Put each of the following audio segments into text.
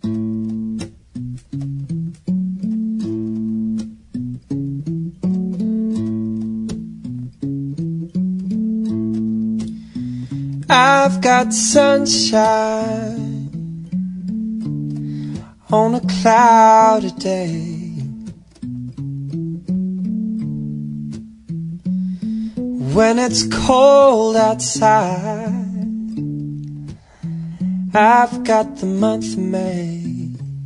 I've got sunshine on a cloudy day. When it's cold outside, I've got the month of May.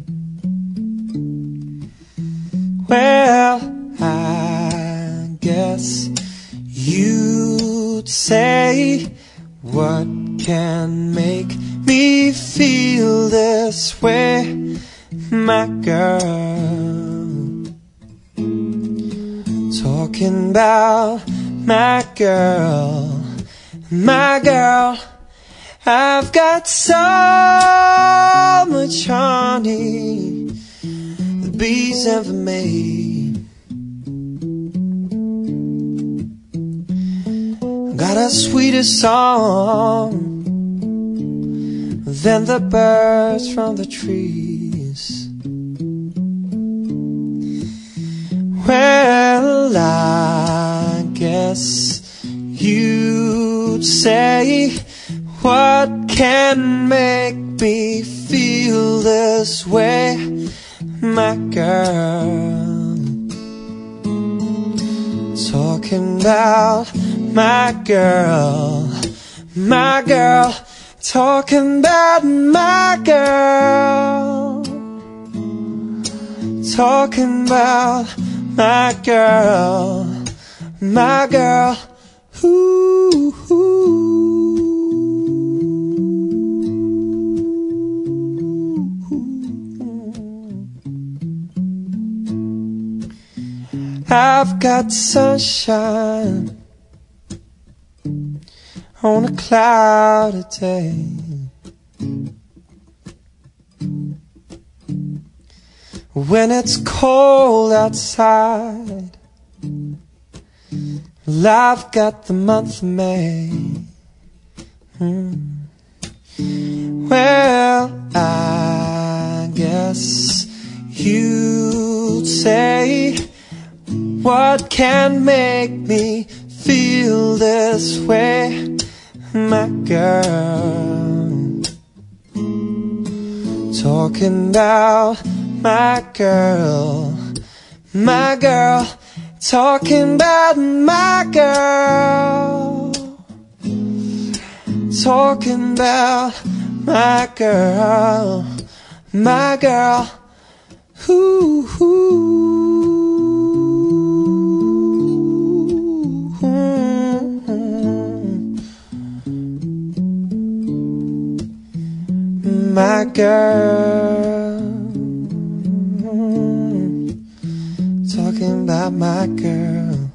Well, I guess you'd say, what can make me feel this way, my girl? Talking about my girl, my girl. I've got so much honey the bees never made. Got a sweeter song than the birds from the trees. Well, I guess you'd say, what can make me feel this way, my girl? Talking about my girl, my girl. Talking about my girl. Talking about my girl, my girl. Ooh, ooh. I've got sunshine on a cloudy day. When it's cold outside, well, I've got the month of May. Well, I guess you'd say, what can make me feel this way, my girl? Talking about my girl, my girl. Talking about my girl. Talking about my girl, my girl. Ooh, ooh. My girl, talking about my girl.